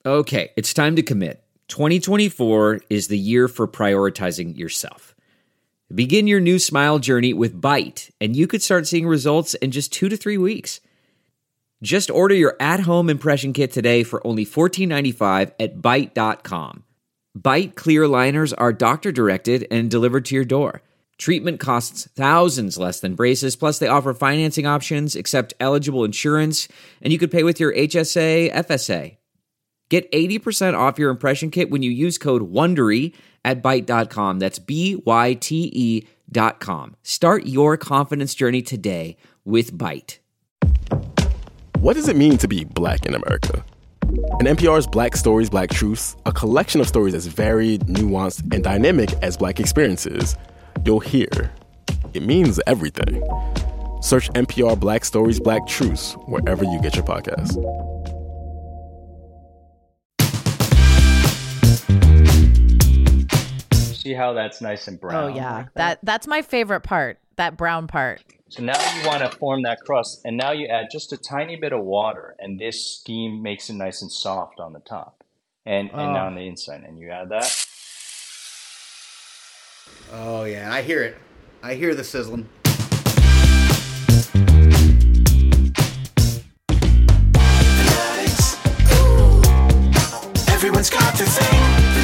Okay, it's time to commit. 2024 is the year for prioritizing yourself. Begin your new smile journey with Byte, and you could start seeing results in just 2 to 3 weeks. Just order your at-home impression kit today for only $14.95 at Byte.com. Byte clear liners are doctor-directed and delivered to your door. Treatment costs thousands less than braces, plus they offer financing options, accept eligible insurance, and you could pay with your HSA, FSA. Get 80% off your impression kit when you use code WONDERY at Byte.com. That's BYTE.com. Start your confidence journey today with Byte. What does it mean to be Black in America? In NPR's Black Stories, Black Truths, a collection of stories as varied, nuanced, and dynamic as Black experiences, you'll hear it means everything. Search NPR Black Stories, Black Truths wherever you get your podcasts. See how that's nice and brown? Oh, yeah. That's my favorite part, that brown part. So now you want to form that crust, and now you add just a tiny bit of water, and this steam makes it nice and soft on the top and on the inside. And you add that. Oh, yeah. I hear it. I hear the sizzling. Everyone's got their thing.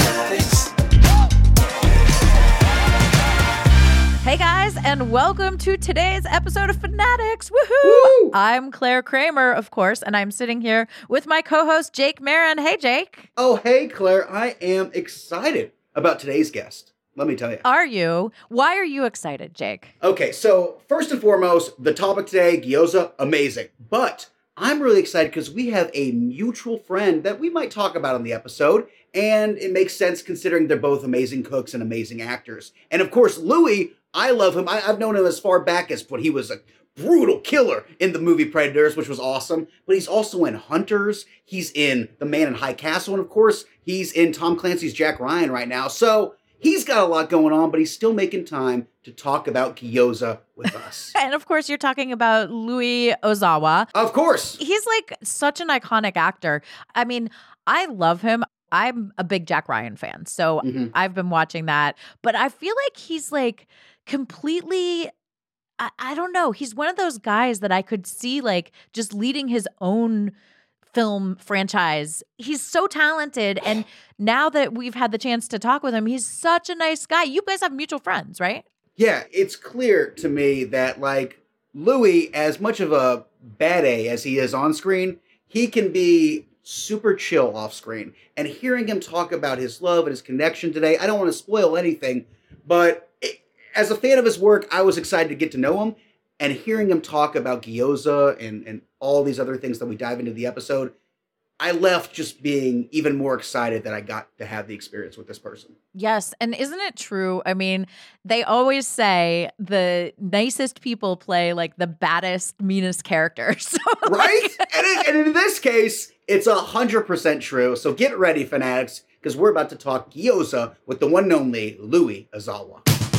Hey guys, and welcome to today's episode of Fanatics. Woohoo! I'm Claire Kramer, of course, and I'm sitting here with my co-host Jake Marin. Hey, Jake. Oh, hey, Claire. I am excited about today's guest. Let me tell you. Are you? Why are you excited, Jake? Okay, so first and foremost, the topic today, gyoza, amazing. But I'm really excited because we have a mutual friend that we might talk about on the episode, and it makes sense considering they're both amazing cooks and amazing actors. And of course, Louis, I love him. I've known him as far back as when he was a brutal killer in the movie Predators, which was awesome. But he's also in Hunters. He's in The Man in High Castle. And of course, he's in Tom Clancy's Jack Ryan right now. So he's got a lot going on, but he's still making time to talk about gyoza with us. And of course, you're talking about Louis Ozawa. Of course. He's like such an iconic actor. I mean, I love him. I'm a big Jack Ryan fan, so I've been watching that. But I feel like he's like completely, I don't know. He's one of those guys that I could see like just leading his own film franchise. He's so talented. And now that we've had the chance to talk with him, he's such a nice guy. You guys have mutual friends, right? Yeah, it's clear to me that like Louis, as much of a bad A as he is on screen, he can be super chill off screen. And hearing him talk about his love and his connection today, I don't want to spoil anything, but as a fan of his work, I was excited to get to know him. And hearing him talk about gyoza and all these other things that we dive into the episode, I left just being even more excited that I got to have the experience with this person. Yes. And isn't it true? I mean, they always say the nicest people play like the baddest, meanest characters. Right? And in this case, it's 100% true. So get ready, fanatics, because we're about to talk gyoza with the one and only Louis Ozawa.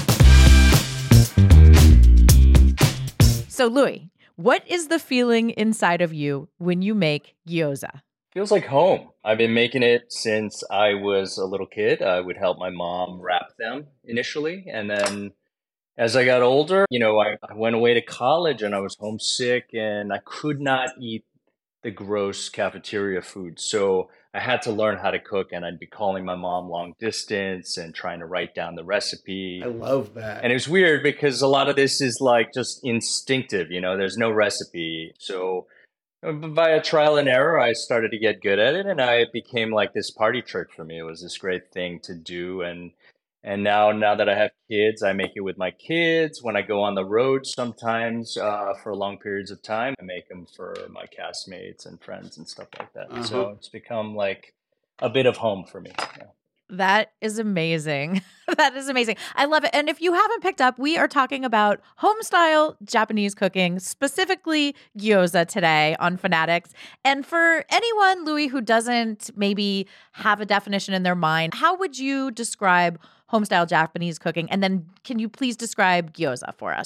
So, Louis, what is the feeling inside of you when you make gyoza? Feels like home. I've been making it since I was a little kid. I would help my mom wrap them initially. And then as I got older, I went away to college and I was homesick and I could not eat the gross cafeteria food. So I had to learn how to cook, and I'd be calling my mom long distance and trying to write down the recipe. I love that. And it was weird because a lot of this is like just instinctive, there's no recipe. So via trial and error, I started to get good at it, and it became like this party trick for me. It was this great thing to do. And now that I have kids, I make it with my kids. When I go on the road sometimes for long periods of time, I make them for my castmates and friends and stuff like that. So it's become like a bit of home for me. Yeah. That is amazing. That is amazing. I love it. And if you haven't picked up, we are talking about home-style Japanese cooking, specifically gyoza today on Fanatics. And for anyone, Louis, who doesn't maybe have a definition in their mind, how would you describe home-style Japanese cooking? And then can you please describe gyoza for us?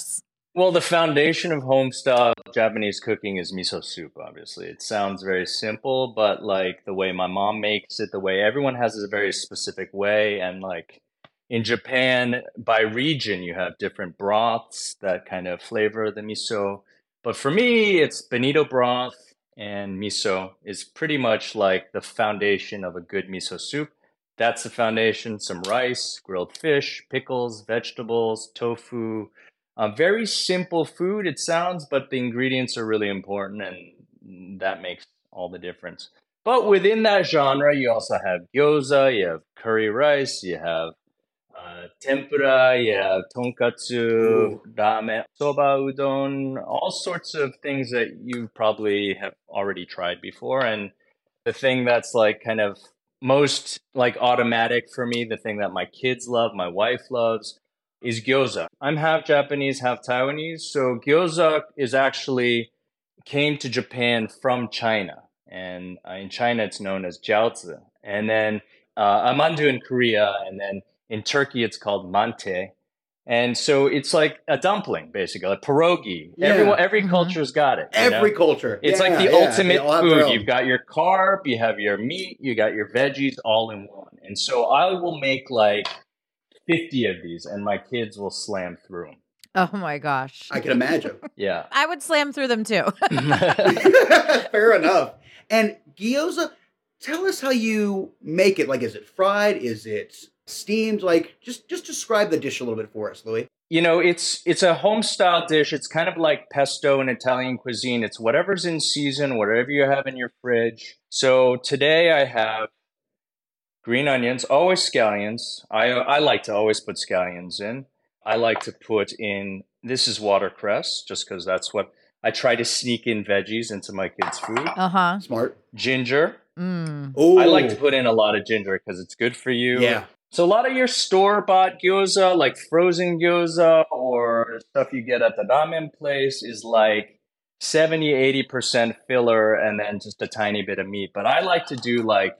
Well, the foundation of home-style Japanese cooking is miso soup, obviously. It sounds very simple, but like the way my mom makes it, the way everyone has a very specific way. And like in Japan, by region, you have different broths that kind of flavor the miso. But for me, it's bonito broth and miso is pretty much like the foundation of a good miso soup. That's the foundation, some rice, grilled fish, pickles, vegetables, tofu. Very simple food, it sounds, but the ingredients are really important, and that makes all the difference. But within that genre, you also have gyoza, you have curry rice, you have tempura, you have tonkatsu, Ooh. ramen, soba udon, all sorts of things that you probably have already tried before. And the thing that's like kind of most like automatic for me, the thing that my kids love, my wife loves, is gyoza. I'm half Japanese, half Taiwanese. So gyoza is actually came to Japan from China. And in China, it's known as jiaozi. And then mandu in Korea. And then in Turkey, it's called mante. And so it's like a dumpling, basically, a pierogi. Yeah. Every culture's got it. You know? Every culture. It's like the They ultimate all have their food. own. You've got your carb, you have your meat, you got your veggies all in one. And so I will make like 50 of these and my kids will slam through them. Oh my gosh. I can imagine. Yeah. I would slam through them too. Fair enough. And gyoza, tell us how you make it. Like, is it fried? Is it steamed? Like, just describe the dish a little bit for us, Louis. You know, it's a home style dish. It's kind of like pesto in Italian cuisine. It's whatever's in season, whatever you have in your fridge. So today I have green onions, always scallions. I like to always put scallions in. I like to put in, this is watercress, just because that's what I try to sneak in veggies into my kids' food. Uh-huh. Smart. Ginger. Oh, I like to put in a lot of ginger because it's good for you. Yeah. So a lot of your store-bought gyoza, like frozen gyoza or stuff you get at the ramen place is like 70, 80% filler and then just a tiny bit of meat. But I like to do like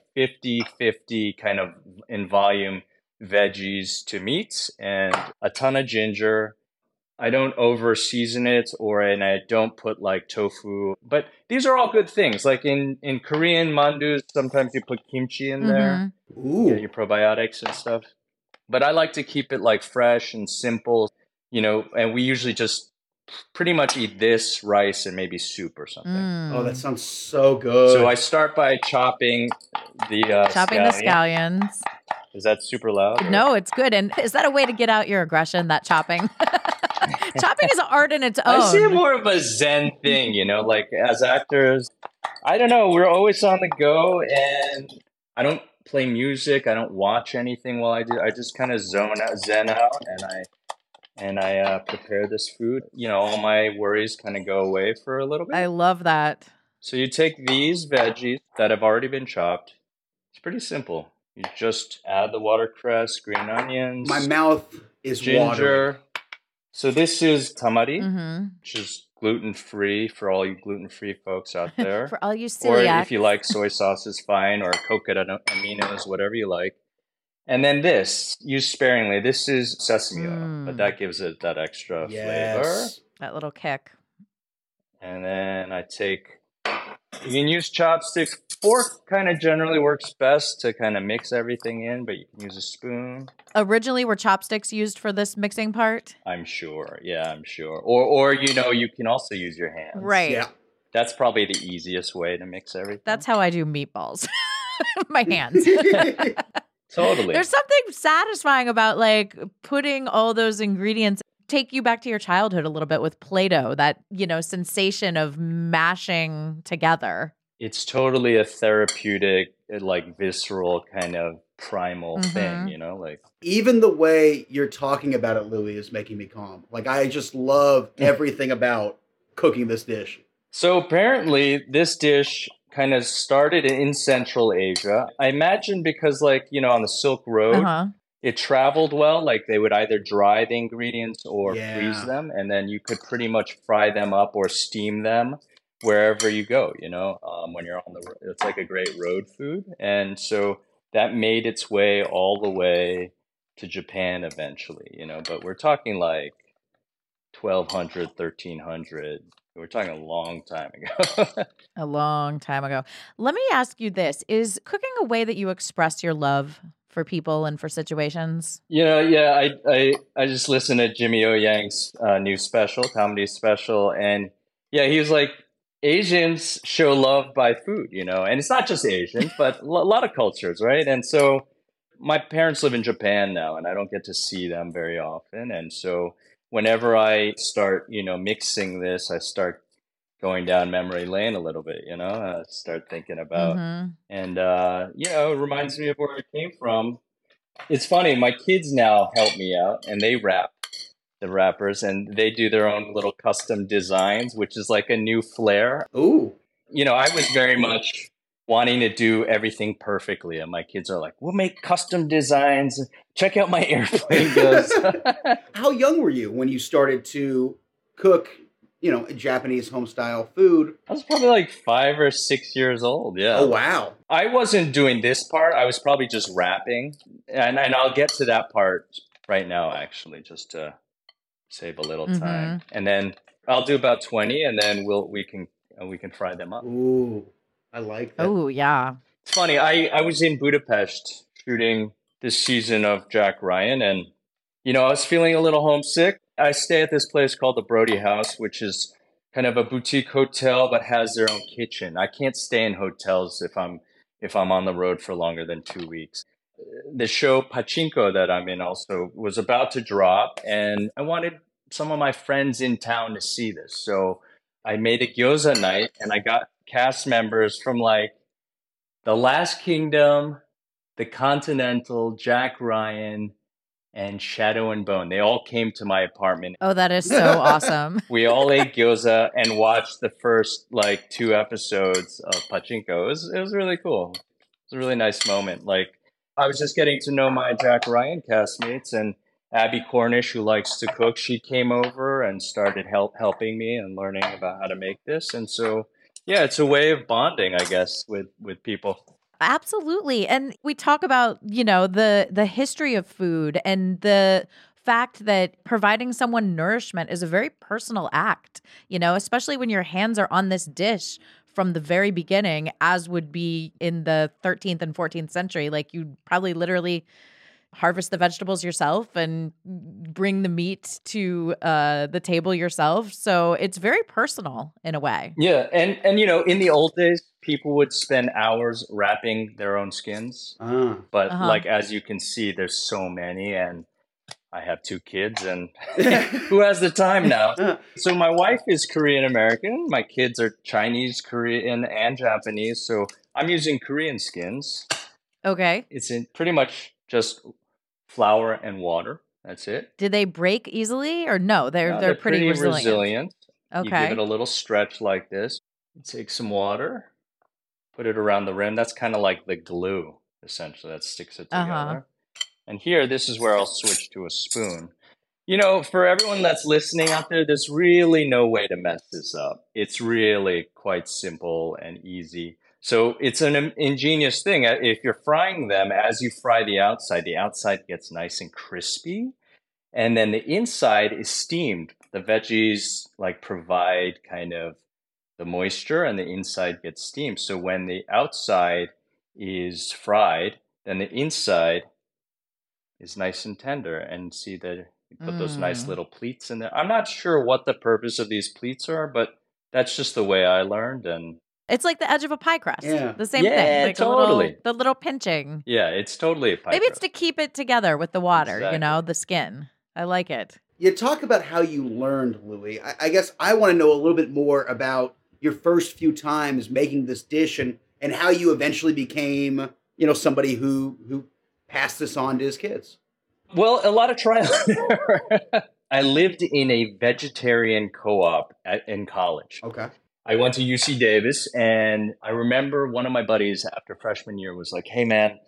50-50 kind of in volume veggies to meats and a ton of ginger. I don't over season it and I don't put like tofu, but these are all good things. Like in Korean mandus, sometimes you put kimchi in there, Ooh. your probiotics and stuff. But I like to keep it like fresh and simple, you know, and we usually just pretty much eat this, rice, and maybe soup or something. Oh, that sounds so good. So I start by chopping the scallions. Is that super loud? Or? No, it's good. And is that a way to get out your aggression, that chopping? Chopping is an art in its own. I see it more of a Zen thing, you know, like as actors, I don't know, we're always on the go and I don't play music. I don't watch anything while I do. I just kind of zen out and I prepare this food. You know, all my worries kind of go away for a little bit. I love that. So you take these veggies that have already been chopped. It's pretty simple. You just add the watercress, green onions. My mouth is ginger. watering. So this is tamari, Mm-hmm. which is gluten-free for all you gluten-free folks out there. For all you Or celiacs. if you like soy sauce is fine, or coconut aminos, whatever you like. And then this, use sparingly. This is sesame oil, but that gives it that extra flavor. That little kick. And then I take, you can use chopsticks. Fork kind of generally works best to kind of mix everything in, but you can use a spoon. Originally, were chopsticks used for this mixing part? I'm sure. Yeah, I'm sure. Or you know, you can also use your hands. Right. Yeah. That's probably the easiest way to mix everything. That's how I do meatballs. My hands. Totally. There's something satisfying about like putting all those ingredients, take you back to your childhood a little bit with Play-Doh, that, you know, sensation of mashing together. It's totally a therapeutic, like visceral kind of primal thing, you know, like Even the way you're talking about it, Louis, is making me calm. Like, I just love everything about cooking this dish. So apparently this dish kind of started in Central Asia. I imagine because like, you know, on the Silk Road, it traveled well. Like they would either dry the ingredients or freeze them. And then you could pretty much fry them up or steam them wherever you go, you know, when you're on the road. It's like a great road food. And so that made its way all the way to Japan eventually, you know, but we're talking like 1200, 1300. We're talking a long time ago. A long time ago. Let me ask you this. Is cooking a way that you express your love for people and for situations? Yeah, I just listened to Jimmy O Yang's new special, comedy special, and yeah, he was like, Asians show love by food, and it's not just Asians, but a lot of cultures, right? And so my parents live in Japan now, and I don't get to see them very often, and so whenever I start, mixing this, I start going down memory lane a little bit, start thinking about, and it reminds me of where I came from. It's funny, my kids now help me out, and they wrap the wrappers, and they do their own little custom designs, which is like a new flair. Ooh. I was very much wanting to do everything perfectly, and my kids are like, we'll make custom designs. Check out my airplane goods. How young were you when you started to cook, Japanese home style food? I was probably like 5 or 6 years old. Yeah. Oh, wow. I wasn't doing this part. I was probably just wrapping, and I'll get to that part right now, actually, just to save a little time. And then I'll do about 20, and then we can fry them up. Ooh, I like that. Oh, yeah. It's funny. I was in Budapest shooting this season of Jack Ryan, and I was feeling a little homesick. I stay at this place called the Brody House, which is kind of a boutique hotel but has their own kitchen. I can't stay in hotels if I'm on the road for longer than 2 weeks. The show Pachinko that I'm in also was about to drop, and I wanted some of my friends in town to see this. So I made a gyoza night, and I got cast members from like The Last Kingdom, The Continental, Jack Ryan, and Shadow and Bone. They all came to my apartment. Oh, that is so awesome. We all ate gyoza and watched the first 2 episodes of Pachinko. It was really cool. It was a really nice moment. I was just getting to know my Jack Ryan castmates, and Abby Cornish, who likes to cook, she came over and started helping me and learning about how to make this. And so, yeah, it's a way of bonding, I guess, with people. Absolutely. And we talk about, the history of food and the fact that providing someone nourishment is a very personal act, especially when your hands are on this dish from the very beginning, as would be in the 13th and 14th century. Like, you'd probably literally harvest the vegetables yourself and bring the meat to the table yourself. So it's very personal in a way. Yeah. And in the old days, people would spend hours wrapping their own skins. But as you can see, there's so many, and I have 2 kids, and who has the time now? So my wife is Korean American. My kids are Chinese, Korean, and Japanese. So I'm using Korean skins. Okay. It's in pretty much just flour and water. That's it. Did they break easily, or no? They're pretty resilient. Okay. You give it a little stretch like this. You take some water, put it around the rim. That's kind of like the glue, essentially, that sticks it together. And here, this is where I'll switch to a spoon. For everyone that's listening out there, there's really no way to mess this up. It's really quite simple and easy. So it's an ingenious thing. If you're frying them, as you fry the outside gets nice and crispy. And then the inside is steamed. The veggies provide kind of the moisture, and the inside gets steamed. So when the outside is fried, then the inside is nice and tender. And see that you put those nice little pleats in there. I'm not sure what the purpose of these pleats are, but that's just the way I learned. And it's like the edge of a pie crust. Yeah. The same thing. Like totally. The little pinching. Yeah, it's totally a pie Maybe crust. it's to keep it together with the water, Exactly. the skin. I like it. You talk about how you learned, Louis. I guess I want to know a little bit more about your first few times making this dish and how you eventually became, somebody who passed this on to his kids. Well, a lot of trial and error. I lived in a vegetarian co-op in college. Okay. I went to UC Davis, and I remember one of my buddies after freshman year was like, hey, man,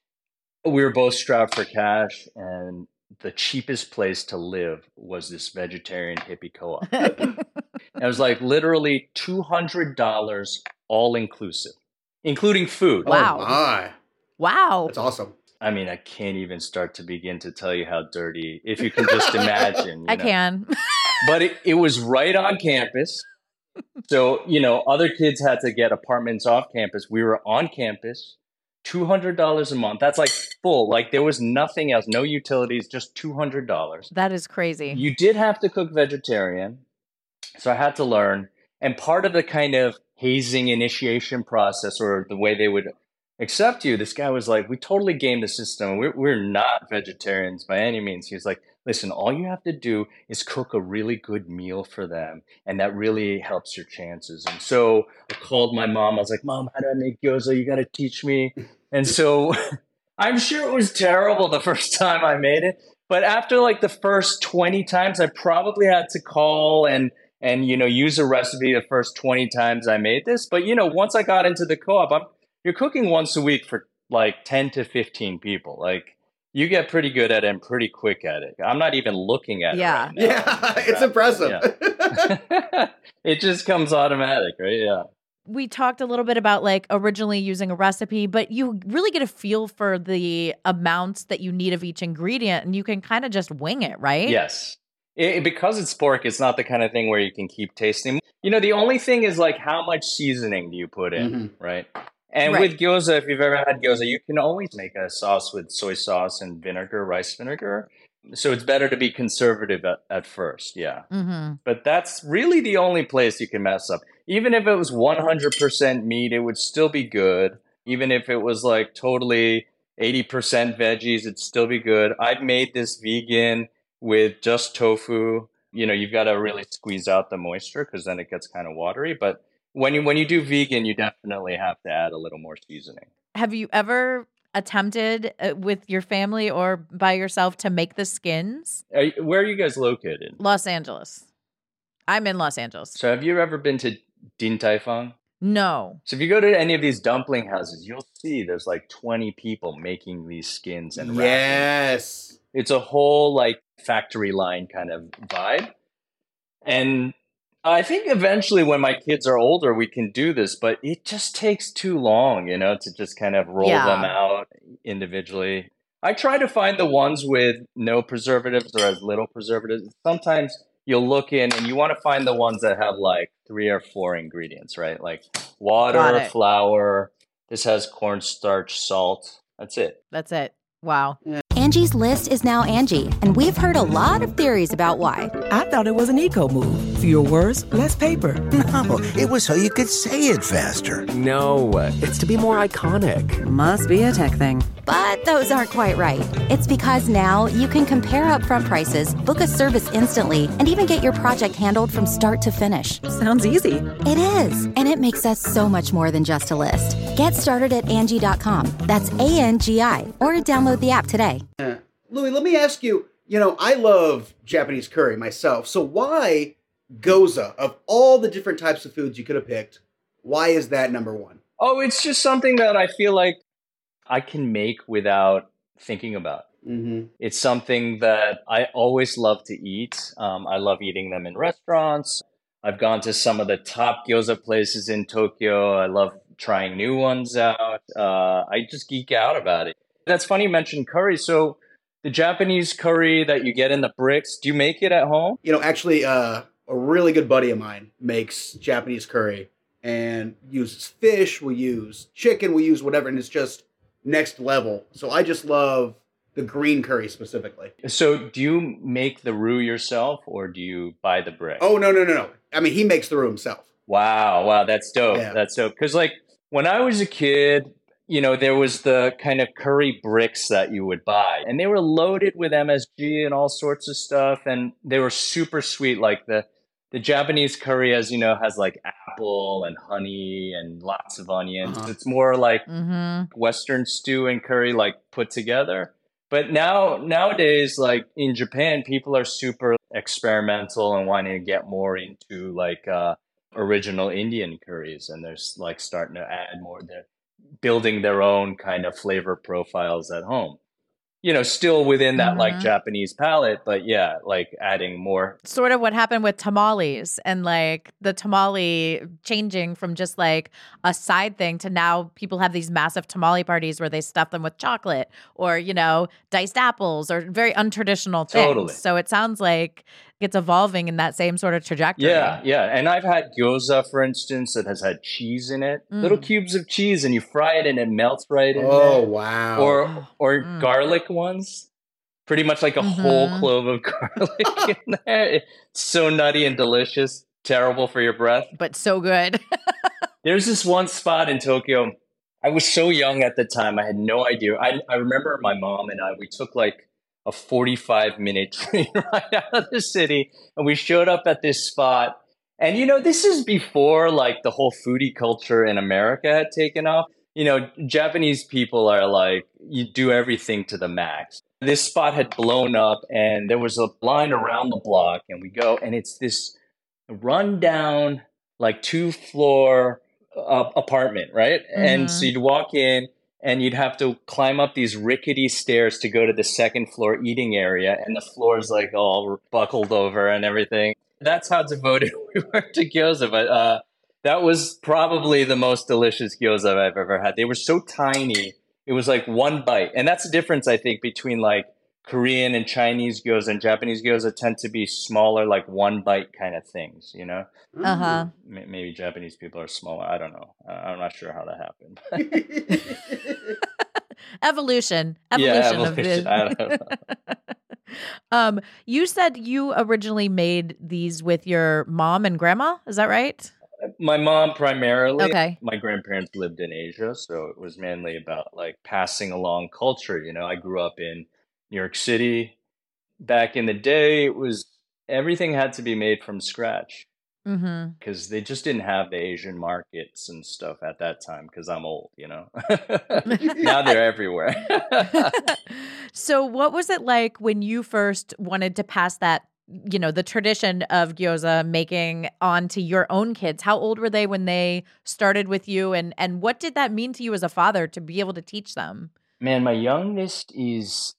we were both strapped for cash, and the cheapest place to live was this vegetarian hippie co-op. And it was literally $200 all inclusive, including food. Wow. Oh, my. Wow. That's awesome. I mean, I can't even start to begin to tell you how dirty, if you can just imagine. I can. But it was right on campus. So, other kids had to get apartments off campus. We were on campus, $200 a month. That's like full. Like there was nothing else, no utilities, just $200. That is crazy. You did have to cook vegetarian. So I had to learn. And part of the kind of hazing initiation process, or the way they would accept you, this guy was like, we totally gamed the system. We're not vegetarians by any means. He was like, listen, all you have to do is cook a really good meal for them. And that really helps your chances. And so I called my mom. I was like, Mom, how do I make gyoza? You got to teach me. And so I'm sure it was terrible the first time I made it. But after like the first 20 times, I probably had to call and use a recipe the first 20 times I made this. But, once I got into the co-op, you're cooking once a week for like 10 to 15 people. Like you get pretty good at it and pretty quick at it. I'm not even looking at it right now. Yeah, it's impressive. Yeah. It just comes automatic, right? Yeah. We talked a little bit about like originally using a recipe, but you really get a feel for the amounts that you need of each ingredient, and you can kind of just wing it, right? Yes. Because it's pork, it's not the kind of thing where you can keep tasting. The only thing is like how much seasoning do you put in, right? And with gyoza, if you've ever had gyoza, you can always make a sauce with soy sauce and vinegar, rice vinegar. So it's better to be conservative at first, yeah. Mm-hmm. But that's really the only place you can mess up. Even if it was 100% meat, it would still be good. Even if it was like totally 80% veggies, it'd still be good. I've made this vegan with just tofu. You've got to really squeeze out the moisture because then it gets kind of watery. But when you do vegan, you definitely have to add a little more seasoning. Have you ever attempted with your family or by yourself to make the skins? Where are you guys located? Los Angeles. I'm in Los Angeles. So have you ever been to Din Tai Fung? No. So if you go to any of these dumpling houses, you'll see there's like 20 people making these skins and wrapping. Yes. It's a whole like factory line kind of vibe. And I think eventually when my kids are older, we can do this, but it just takes too long, to just kind of roll them out individually. I try to find the ones with no preservatives or as little preservatives. Sometimes you'll look in and you want to find the ones that have like 3 or 4 ingredients, right? Like water, flour. This has cornstarch, salt. That's it. That's it. Wow. Angie's List is now Angie, and we've heard a lot of theories about why. I thought it was an eco move. Fewer words, less paper. No, it was so you could say it faster. No, it's to be more iconic. Must be a tech thing. But those aren't quite right. It's because now you can compare upfront prices, book a service instantly, and even get your project handled from start to finish. Sounds easy. It is, and it makes us so much more than just a list. Get started at Angie.com. That's ANGI, or download the app today. Louis, let me ask you, I love Japanese curry myself, so why gyoza? Of all the different types of foods you could have picked, why is that number one? Oh, it's just something that I feel like I can make without thinking about. Mm-hmm. It's something that I always love to eat. I love eating them in restaurants. I've gone to some of the top gyoza places in Tokyo. I love trying new ones out. I just geek out about it. That's funny you mentioned curry. So the Japanese curry that you get in the bricks, do you make it at home? Actually, a really good buddy of mine makes Japanese curry and uses fish, we use chicken, we use whatever, and it's just next level. So I just love the green curry specifically. So do you make the roux yourself or do you buy the brick? Oh, no. I mean, he makes the roux himself. Wow, that's dope. Yeah. That's dope. Because like when I was a kid, there was the kind of curry bricks that you would buy, and they were loaded with MSG and all sorts of stuff, and they were super sweet. Like the Japanese curry, as you know, has like apple and honey and lots of onions. Uh-huh. It's more like Western stew and curry like put together. But nowadays, like in Japan, people are super experimental and wanting to get more into like original Indian curries, and they're like starting to add more. They're building their own kind of flavor profiles at home. Still within that like Japanese palette, but yeah, like adding more. Sort of what happened with tamales and like the tamale changing from just like a side thing to now people have these massive tamale parties where they stuff them with chocolate or, diced apples or very untraditional things. Totally. So it sounds like it's evolving in that same sort of trajectory. Yeah, yeah. And I've had gyoza, for instance, that has had cheese in it. Little cubes of cheese, and you fry it and it melts right in there. Oh, wow. Or garlic ones. Pretty much like a whole clove of garlic in there. It's so nutty and delicious. Terrible for your breath. But so good. There's this one spot in Tokyo. I was so young at the time. I had no idea. I remember my mom and we took like a 45-minute train ride out of the city. And we showed up at this spot. And, this is before like the whole foodie culture in America had taken off. Japanese people are like, you do everything to the max. This spot had blown up and there was a line around the block. And we go, and it's this rundown, like 2-floor apartment, right? And so you'd walk in and you'd have to climb up these rickety stairs to go to the second floor eating area. And the floor is like all buckled over and everything. That's how devoted we were to gyoza. But that was probably the most delicious gyoza I've ever had. They were so tiny. It was like one bite. And that's the difference, I think, between like Korean and Chinese gyoza and Japanese gyoza tend to be smaller, like one bite kind of things, Maybe Japanese people are smaller. I don't know. I'm not sure how that happened. Evolution of this. I don't know. You said you originally made these with your mom and grandma. Is that right? My mom primarily. Okay. My grandparents lived in Asia, so it was mainly about like passing along culture. I grew up in New York City. Back in the day, everything had to be made from scratch because they just didn't have the Asian markets and stuff at that time because I'm old, Now they're everywhere. So what was it like when you first wanted to pass that, the tradition of gyoza making onto your own kids? How old were they when they started with you? And what did that mean to you as a father to be able to teach them? Man, my youngest is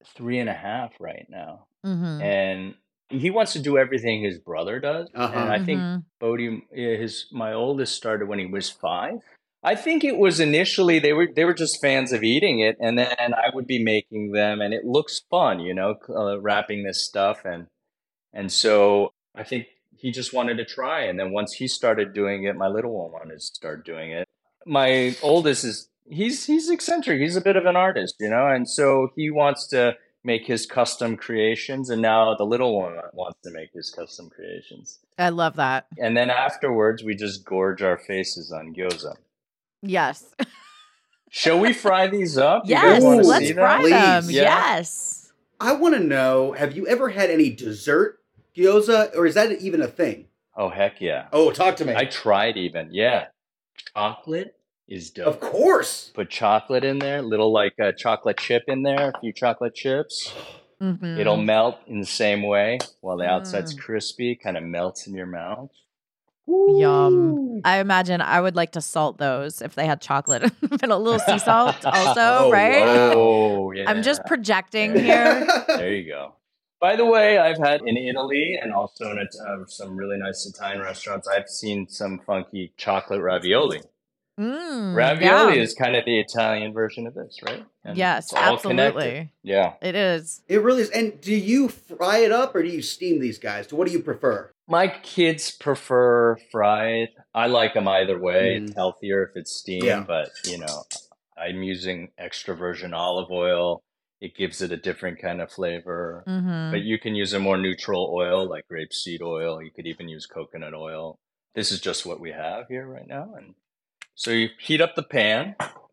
3.5 right now. And he wants to do everything his brother does. And I think Bodhi, my oldest, started when he was 5. I think it was initially they were just fans of eating it, and then I would be making them, and it looks fun, wrapping this stuff, and so I think he just wanted to try. And then once he started doing it, my little one wanted to start doing it. My oldest he's eccentric. He's a bit of an artist, and so he wants to make his custom creations, and now the little one wants to make his custom creations. I love that. And then afterwards, we just gorge our faces on gyoza. Yes. Shall we fry these up? Yes, let's fry them. Please. Yes. I want to know, have you ever had any dessert gyoza, or is that even a thing? Oh, heck yeah. Oh, talk to me. I tried even, yeah. Chocolate is dope. Of course. Put chocolate in there, little like a chocolate chip in there, a few chocolate chips. It'll melt in the same way while the outside's crispy, kind of melts in your mouth. Ooh. Yum. I imagine I would like to salt those if they had chocolate and a little sea salt also, right? Wow. Oh, yeah. I'm just projecting here. There you go. By the way, I've had in Italy and also in some really nice Italian restaurants, I've seen some funky chocolate ravioli. Ravioli is kind of the Italian version of this, right? And yes, absolutely. Yeah. It is. It really is. And do you fry it up or do you steam these guys? What do you prefer? My kids prefer fried. I like them either way. It's healthier if it's steamed, but I'm using extra virgin olive oil. It gives it a different kind of flavor. But you can use a more neutral oil like rapeseed oil. You could even use coconut oil. This is just what we have here right now. And so you heat up the pan.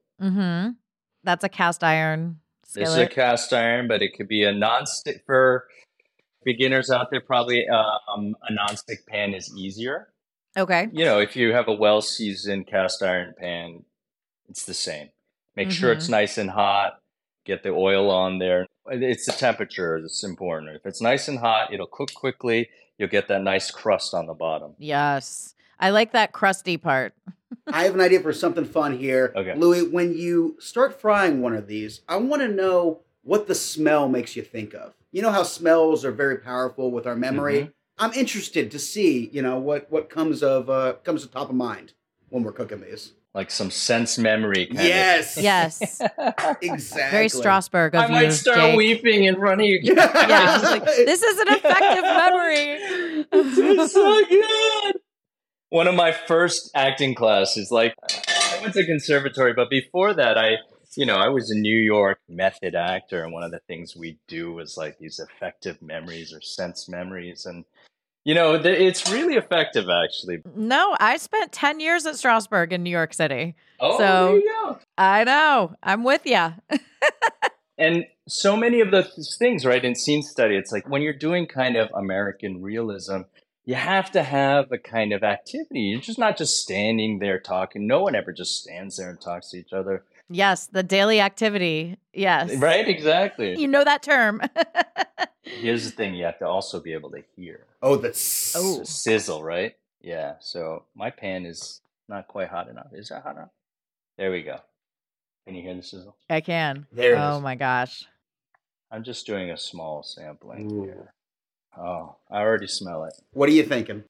That's a cast iron skillet. This is a cast iron, but it could be a nonstick. For beginners out there, probably a nonstick pan is easier. Okay. If you have a well-seasoned cast iron pan, it's the same. Make sure it's nice and hot. Get the oil on there. It's the temperature that's important. If it's nice and hot, it'll cook quickly. You'll get that nice crust on the bottom. Yes. I like that crusty part. I have an idea for something fun here. Okay. Louis, when you start frying one of these, I want to know what the smell makes you think of. You know how smells are very powerful with our memory? I'm interested to see, what comes to top of mind when we're cooking these. Like some sense memory kind Yes. Yes. Exactly. Very Strasbourg of I you, might start Jake. weeping in front of you. Yeah. Like, this is an effective memory. It's so good. One of my first acting classes, like I went to conservatory, but before that, I was a New York method actor, and one of the things we do was like these effective memories or sense memories, and it's really effective, actually. No, I spent 10 years at Strasbourg in New York City. Oh, So there you go. I know. I'm with you. And so many of the things, right, in scene study, it's like when you're doing kind of American realism, you have to have a kind of activity. You're just not just standing there talking. No one ever just stands there and talks to each other. Yes, the daily activity. Yes. Right, exactly. You know that term. Here's the thing, you have to also be able to hear. Oh, The sizzle, right? Yeah, so my pan is not quite hot enough. Is that hot enough? There we go. Can you hear the sizzle? I can. There it Oh is. my gosh. I'm just doing a small sampling Ooh. here. Oh, I already smell it. What are you thinking?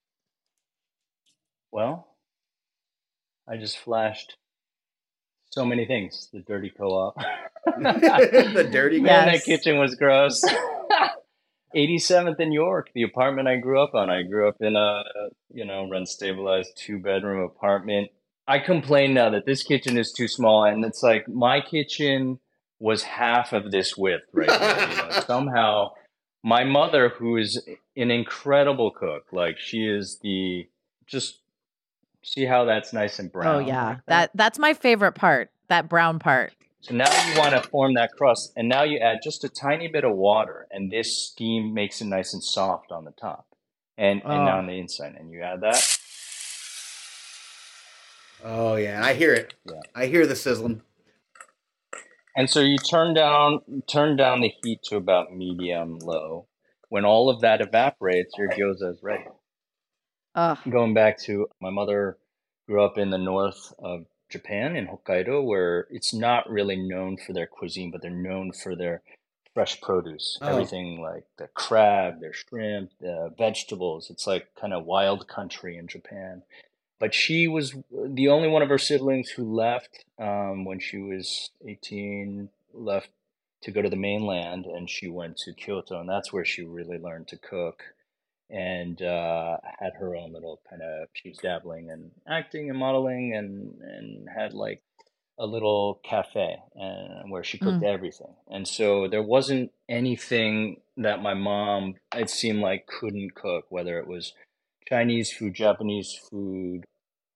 Well, I just flashed so many things. The dirty co-op. The dirty guy. Man, that kitchen was gross. 87th in York, the apartment I grew up on. I grew up in a, rent-stabilized 2-bedroom apartment. I complain now that this kitchen is too small, and it's like my kitchen was half of this width right now. Somehow, my mother, who is an incredible cook, like she is just see how that's nice and brown. Oh yeah. Like That's my favorite part. That brown part. So now you want to form that crust, and now you add just a tiny bit of water, and this steam makes it nice and soft on the top, and now on the inside, and you add that. Oh yeah, I hear it. Yeah. I hear the sizzling. And so you turn down the heat to about medium low. When all of that evaporates, your gyoza is ready. Going back to my mother grew up in the north of Japan, in Hokkaido, where it's not really known for their cuisine, but they're known for their fresh produce. Everything like the crab, their shrimp, the vegetables. It's like kind of wild country in Japan. But she was the only one of her siblings who left when she was 18, left to go to the mainland, and she went to Kyoto, and that's where she really learned to cook. And had her own little she was dabbling in acting and modeling, and had like a little cafe where she cooked everything. And so there wasn't anything that my mom, it seemed like, couldn't cook, whether it was Chinese food, Japanese food,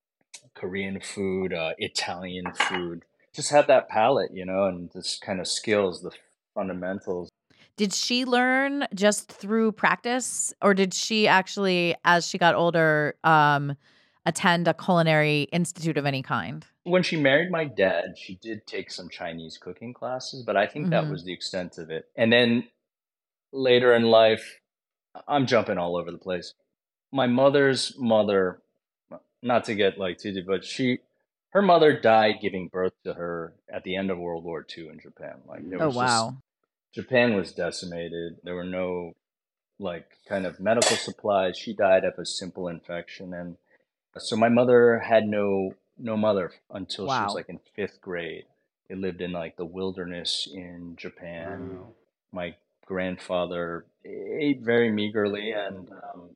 Korean food, Italian food. Just had that palate, and this kind of skills, the fundamentals. Did she learn just through practice, or did she actually, as she got older, attend a culinary institute of any kind? When she married my dad, she did take some Chinese cooking classes, but I think that was the extent of it. And then later in life, I'm jumping all over the place. My mother's mother, not to get like too deep, but her mother died giving birth to her at the end of World War II in Japan. Like there was Japan was decimated. There were no kind of medical supplies. She died of a simple infection, and so my mother had no mother until she was like in 5th grade. They lived in like the wilderness in Japan. My grandfather ate very meagerly, and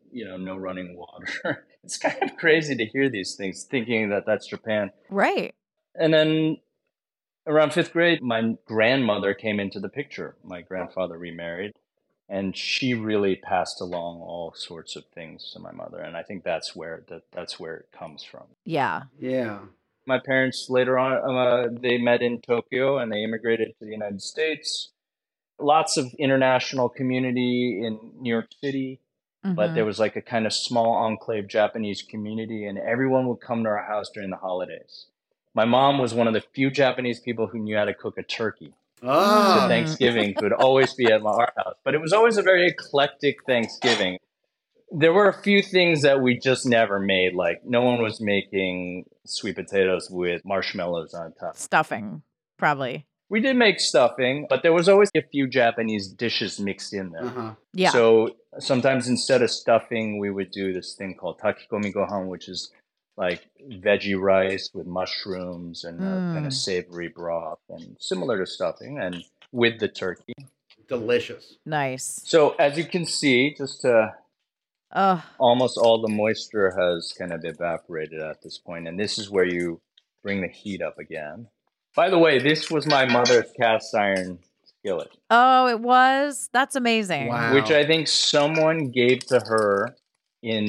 no running water. It's kind of crazy to hear these things, thinking that that's Japan. Right. And then around 5th grade, my grandmother came into the picture. My grandfather remarried, and she really passed along all sorts of things to my mother. And I think that's where it comes from. Yeah. Yeah. My parents later on, they met in Tokyo, and they immigrated to the United States. Lots of international community in New York City. But there was like a kind of small enclave Japanese community, and everyone would come to our house during the holidays. My mom was one of the few Japanese people who knew how to cook a turkey. So Thanksgiving would always be at our house. But it was always a very eclectic Thanksgiving. There were a few things that we just never made. Like no one was making sweet potatoes with marshmallows on top. Stuffing, probably. We did make stuffing, but there was always a few Japanese dishes mixed in there. Yeah. So sometimes instead of stuffing, we would do this thing called takikomi gohan, which is like veggie rice with mushrooms and kind of savory broth, and similar to stuffing, and with the turkey. Delicious. Nice. So as you can see, just almost all the moisture has kind of evaporated at this point, and this is where you bring the heat up again. By the way, this was my mother's cast iron skillet. Oh, it was? That's amazing. Wow. Which I think someone gave to her in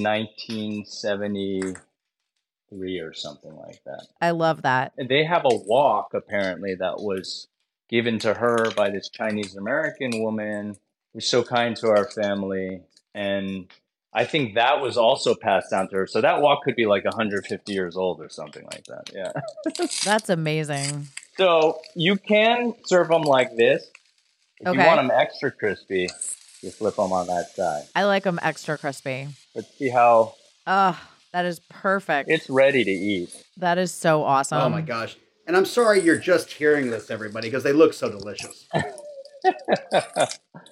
1973 or something like that. I love that. And they have a wok, apparently, that was given to her by this Chinese American woman who was so kind to our family. And I think that was also passed down to her. So that wok could be like 150 years old or something like that. Yeah. That's amazing. So you can serve them like this. If you want them extra crispy, you flip them on that side. I like them extra crispy. Let's see how... that is perfect. It's ready to eat. That is so awesome. Oh my gosh. And I'm sorry you're just hearing this, everybody, because they look so delicious. There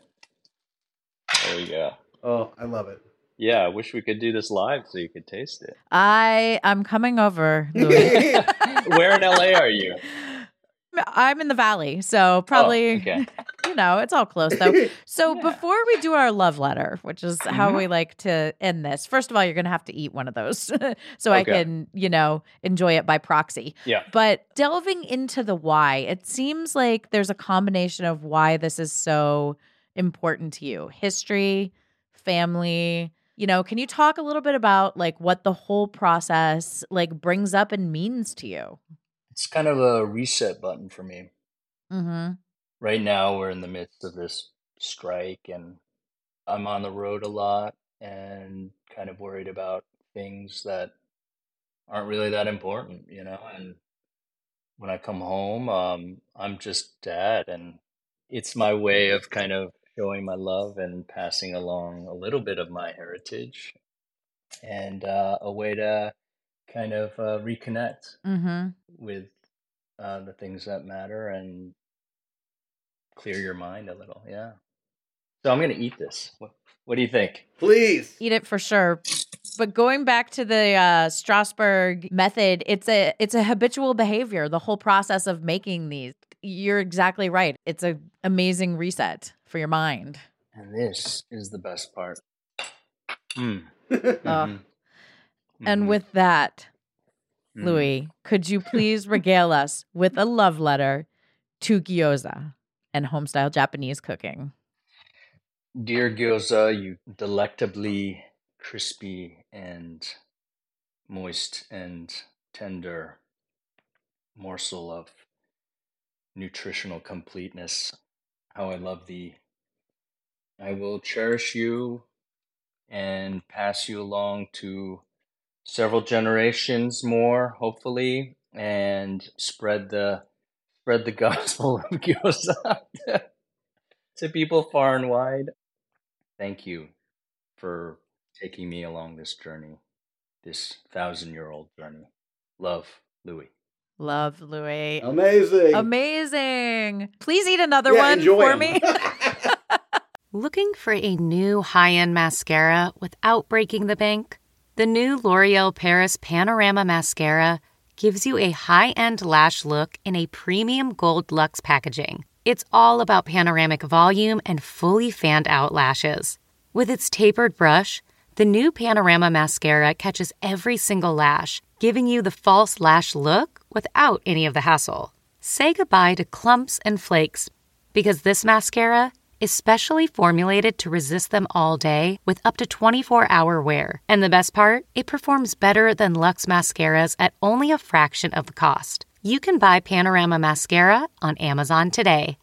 we go. Oh, I love it. Yeah, I wish we could do this live so you could taste it. I'm coming over, Louis. Where in LA are you? I'm in the Valley, so probably, it's all close, though. So before we do our love letter, which is how we like to end this, first of all, you're going to have to eat one of those so I can, enjoy it by proxy. Yeah. But delving into the why, it seems like there's a combination of why this is so important to you. History, family. Can you talk a little bit about like what the whole process like brings up and means to you? It's kind of a reset button for me. Mm-hmm. Right now, we're in the midst of this strike, and I'm on the road a lot and kind of worried about things that aren't really that important, And when I come home, I'm just dad, and it's my way of kind of showing my love and passing along a little bit of my heritage, and a way to kind of reconnect with the things that matter and clear your mind a little. Yeah. So I'm going to eat this. What do you think? Please. Eat it for sure. But going back to the Strasbourg method, it's a habitual behavior, the whole process of making these. You're exactly right. It's an amazing reset for your mind. And this is the best part. And with that, Louis, could you please regale us with a love letter to gyoza and homestyle Japanese cooking? Dear gyoza, you delectably crispy and moist and tender morsel of nutritional completeness. How I love thee. I will cherish you and pass you along to several generations more, hopefully, and spread the gospel of gyoza to people far and wide. Thank you for taking me along this journey, this 1,000-year-old journey. Love, Louis. Love, Louis. Amazing. Please eat another one for me. Looking for a new high-end mascara without breaking the bank? The new L'Oreal Paris Panorama Mascara gives you a high-end lash look in a premium gold luxe packaging. It's all about panoramic volume and fully fanned-out lashes. With its tapered brush, the new Panorama Mascara catches every single lash, giving you the false lash look without any of the hassle. Say goodbye to clumps and flakes, because this mascara is specially formulated to resist them all day with up to 24-hour wear. And the best part? It performs better than Luxe mascaras at only a fraction of the cost. You can buy Panorama Mascara on Amazon today.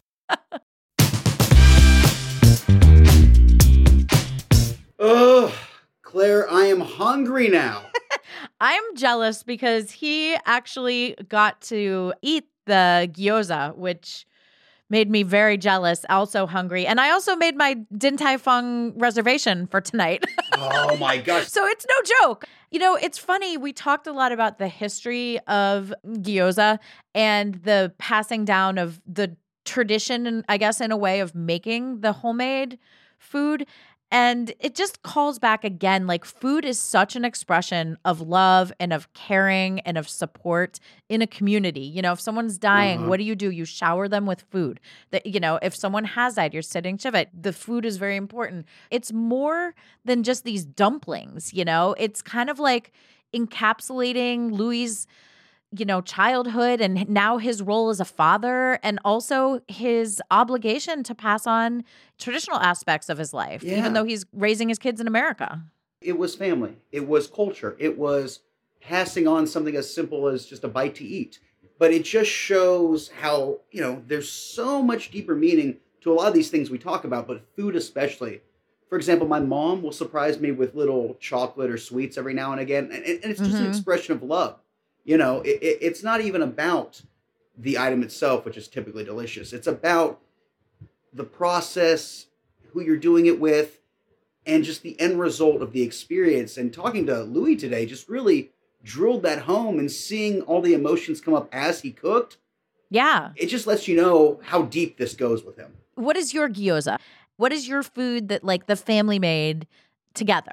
Ugh, Claire, I am hungry now. I'm jealous because he actually got to eat the gyoza, which made me very jealous, also hungry. And I also made my Din Tai Fung reservation for tonight. Oh my gosh. So it's no joke. It's funny. We talked a lot about the history of gyoza and the passing down of the tradition, and I guess in a way of making the homemade food. And it just calls back again, like food is such an expression of love and of caring and of support in a community. You know, if someone's dying, what do? You shower them with food. That, you know, if someone has died, you're sitting shiva. The food is very important. It's more than just these dumplings, you know? It's kind of like encapsulating Louis' childhood and now his role as a father and also his obligation to pass on traditional aspects of his life, even though he's raising his kids in America. It was family. It was culture. It was passing on something as simple as just a bite to eat. But it just shows how, there's so much deeper meaning to a lot of these things we talk about, but food especially. For example, my mom will surprise me with little chocolate or sweets every now and again. And it's just an expression of love. It's not even about the item itself, which is typically delicious. It's about the process, who you're doing it with, and just the end result of the experience. And talking to Louis today just really drilled that home, and seeing all the emotions come up as he cooked. Yeah. It just lets you know how deep this goes with him. What is your gyoza? What is your food that like the family made together?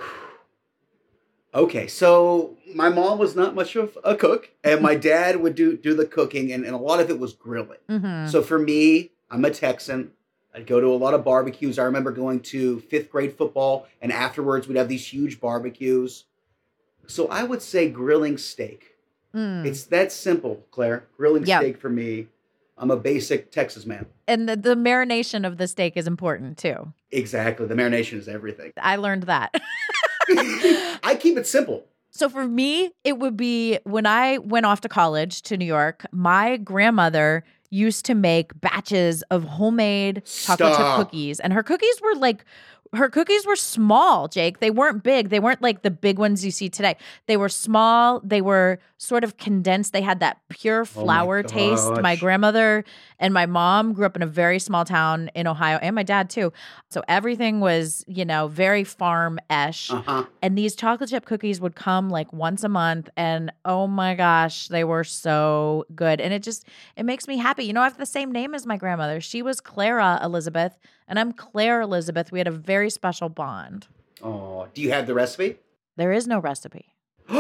Okay, so my mom was not much of a cook, and my dad would do the cooking, and a lot of it was grilling. So for me, I'm a Texan. I'd go to a lot of barbecues. I remember going to 5th grade football, and afterwards we'd have these huge barbecues. So I would say grilling steak. It's that simple, Claire. Grilling steak for me. I'm a basic Texas man. And the marination of the steak is important too. Exactly. The marination is everything. I learned that. I keep it simple. So for me, it would be when I went off to college to New York, my grandmother used to make batches of homemade chocolate chip cookies. And her cookies were small, Jake. They weren't big. They weren't like the big ones you see today. They were small. They were sort of condensed. They had that pure flour taste. My grandmother and my mom grew up in a very small town in Ohio, and my dad too. So everything was, very farm-esh. And these chocolate chip cookies would come like once a month, and oh my gosh, they were so good. And it makes me happy. I have the same name as my grandmother. She was Clara Elizabeth, and I'm Claire Elizabeth. We had a very special bond. Oh, do you have the recipe? There is no recipe.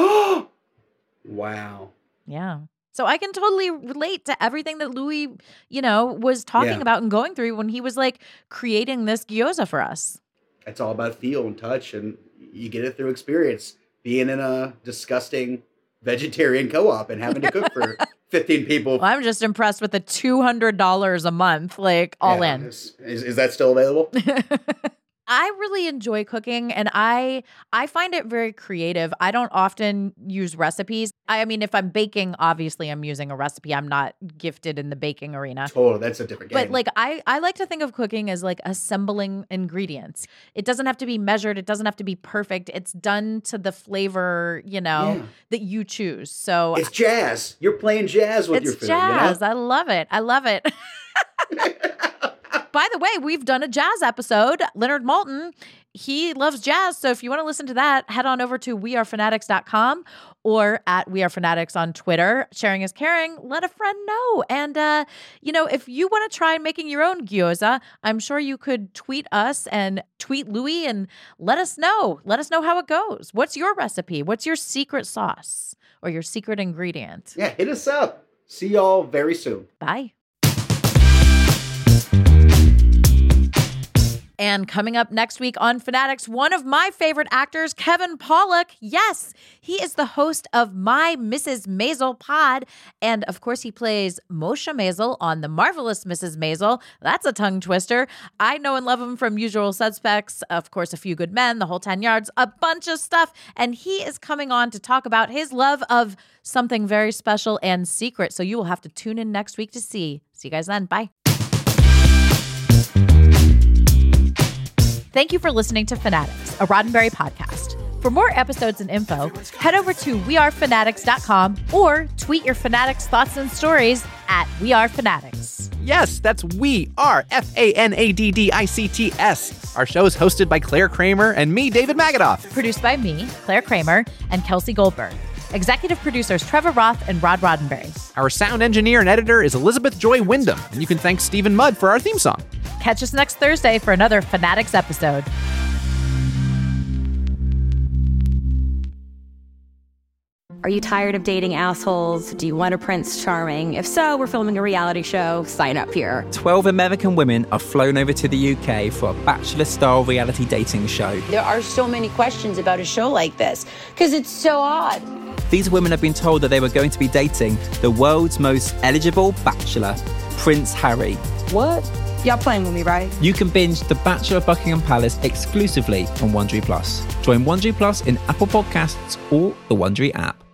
Wow. Yeah. So I can totally relate to everything that Louis, was talking about and going through when he was like creating this gyoza for us. It's all about feel and touch, and you get it through experience. Being in a disgusting vegetarian co-op and having to cook for 15 people. Well, I'm just impressed with the $200 a month, like all in. Is that still available? I really enjoy cooking, and I find it very creative. I don't often use recipes. I mean, if I'm baking, obviously I'm using a recipe. I'm not gifted in the baking arena. Totally, that's a different game. But like I like to think of cooking as like assembling ingredients. It doesn't have to be measured. It doesn't have to be perfect. It's done to the flavor, that you choose. So it's jazz. You're playing jazz with your food. It's jazz. I love it. I love it. By the way, we've done a jazz episode. Leonard Maltin, he loves jazz. So if you want to listen to that, head on over to wearefanatics.com or at wearefanatics on Twitter. Sharing is caring. Let a friend know. And, if you want to try making your own gyoza, I'm sure you could tweet us and tweet Louis and let us know. Let us know how it goes. What's your recipe? What's your secret sauce or your secret ingredient? Yeah, hit us up. See y'all very soon. Bye. And coming up next week on Fanatics, one of my favorite actors, Kevin Pollak. Yes, he is the host of My Mrs. Maisel pod. And of course, he plays Moshe Maisel on The Marvelous Mrs. Maisel. That's a tongue twister. I know and love him from Usual Suspects, of course, A Few Good Men, The Whole 10 Yards, a bunch of stuff. And he is coming on to talk about his love of something very special and secret. So you will have to tune in next week to see. See you guys then. Bye. Thank you for listening to Fanatics, a Roddenberry podcast. For more episodes and info, head over to wearefanatics.com or tweet your Fanatics thoughts and stories at wearefanatics. Yes, that's We Are, FANADDICTS. Our show is hosted by Claire Kramer and me, David Magadoff. Produced by me, Claire Kramer, and Kelsey Goldberg. Executive producers Trevor Roth and Rod Roddenberry. Our sound engineer and editor is Elizabeth Joy Wyndham, and you can thank Stephen Mudd for our theme song. Catch us next Thursday for another Fanatics episode. Are you tired of dating assholes? Do you want a Prince Charming? If so, we're filming a reality show. Sign up here. 12 American women are flown over to the UK for a Bachelor-style reality dating show. There are so many questions about a show like this because it's so odd. These women have been told that they were going to be dating the world's most eligible bachelor, Prince Harry. What? Y'all playing with me, right? You can binge The Bachelor of Buckingham Palace exclusively on Wondery Plus. Join Wondery Plus in Apple Podcasts or the Wondery app.